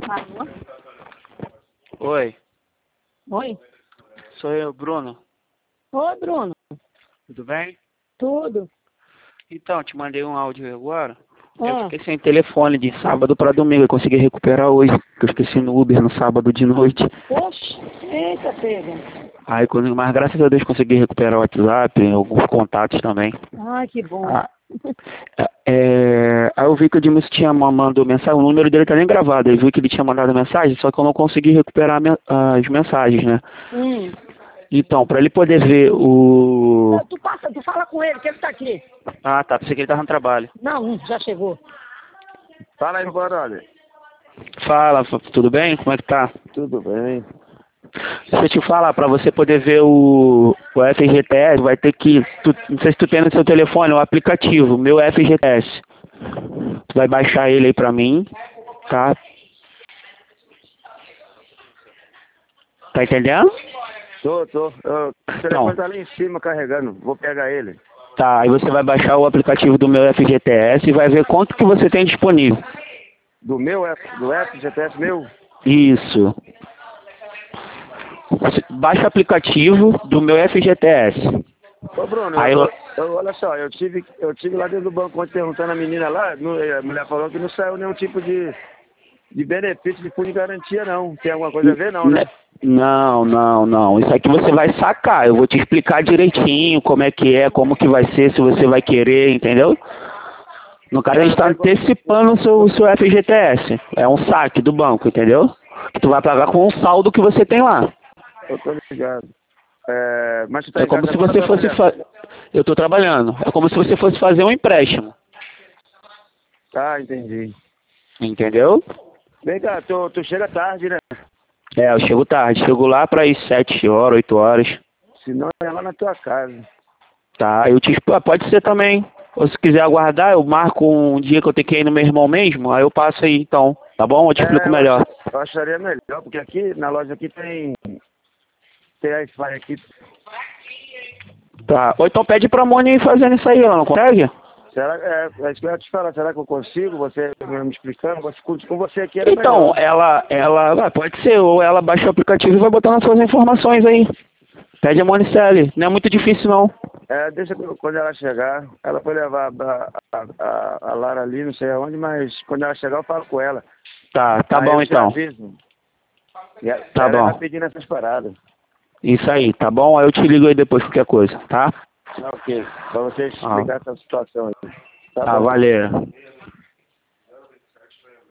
Alô? Oi, Oi? sou eu, Bruno. Oi, Bruno. Tudo bem? Tudo? Então, te mandei um áudio agora. Eu Ah, fiquei sem telefone de sábado para domingo. Eu consegui recuperar hoje, que eu esqueci no Uber no sábado de noite. poxa, eita, pega. Mas graças a Deus consegui recuperar o WhatsApp, alguns contatos também. Ai, que bom. Ah, aí eu vi que o Edmilson tinha mandado mensagem, o número dele tá nem gravado. Eu vi que ele tinha mandado mensagem, só que eu não consegui recuperar as mensagens, né? Hum. Então, para ele poder ver o... Não, tu fala com ele, que ele tá aqui. Ah, tá, pensei que ele tava no trabalho. Não, já chegou. Fala aí, brother. Fala, tudo bem? Como é que tá? Tudo bem. Deixa eu te falar, para você poder ver o FGTS, vai ter que... não sei se tu tem no seu telefone o aplicativo, meu FGTS. Tu vai baixar ele aí pra mim, tá? Tá entendendo? Tô. O telefone tá ali em cima carregando. Vou pegar ele. Tá, aí você vai baixar o aplicativo do meu FGTS e vai ver quanto que você tem disponível. Do FGTS meu? Isso. Baixa o aplicativo do meu FGTS. Ô, Bruno, Aí, olha só, eu tive lá dentro do banco ontem perguntando a menina lá, a mulher falou que não saiu nenhum tipo de benefício de fundo de garantia, não. Tem alguma coisa a ver, não, né? Não. Isso aqui você vai sacar. Eu vou te explicar direitinho como é, como que vai ser, se você vai querer, entendeu? No caso, a gente está antecipando o seu FGTS. É um saque do banco, entendeu? Que tu vai pagar com o saldo que você tem lá. Eu tô ligado. Mas tu tá É em como casa se agora, você fosse... Eu estou trabalhando. É como se você fosse fazer um empréstimo. Ah, entendi. Entendeu? Vem cá, tu chega tarde, né? É, eu chego tarde. Chego lá para as 7 horas, 8 horas. Senão é lá na tua casa. Tá, pode ser também. Ou se quiser aguardar, eu marco um dia que eu tenho que ir no meu irmão mesmo, aí eu passo aí então, tá bom? Eu te explico melhor. Eu acharia melhor, porque aqui, na loja aqui tem Wi-Fi aqui. Tá, ou então pede pra Moni ir fazendo isso aí, ela não consegue? Será, é isso que eu ia te falar, será que eu consigo? Você me explicando, com você aqui era Então, melhor. pode ser, ou ela baixa o aplicativo e vai botando as suas informações aí. Pede a Monicele, não é muito difícil não. Deixa quando ela chegar, ela foi levar a Lara ali, não sei aonde, mas quando ela chegar eu falo com ela. Tá Aí bom eu te então. aviso. Tá bom. Ela pedindo essas paradas. Isso aí, tá bom? Aí eu te ligo aí depois qualquer coisa, tá? Ok, pra você explicar essa situação aí. Tá bom. Valeu.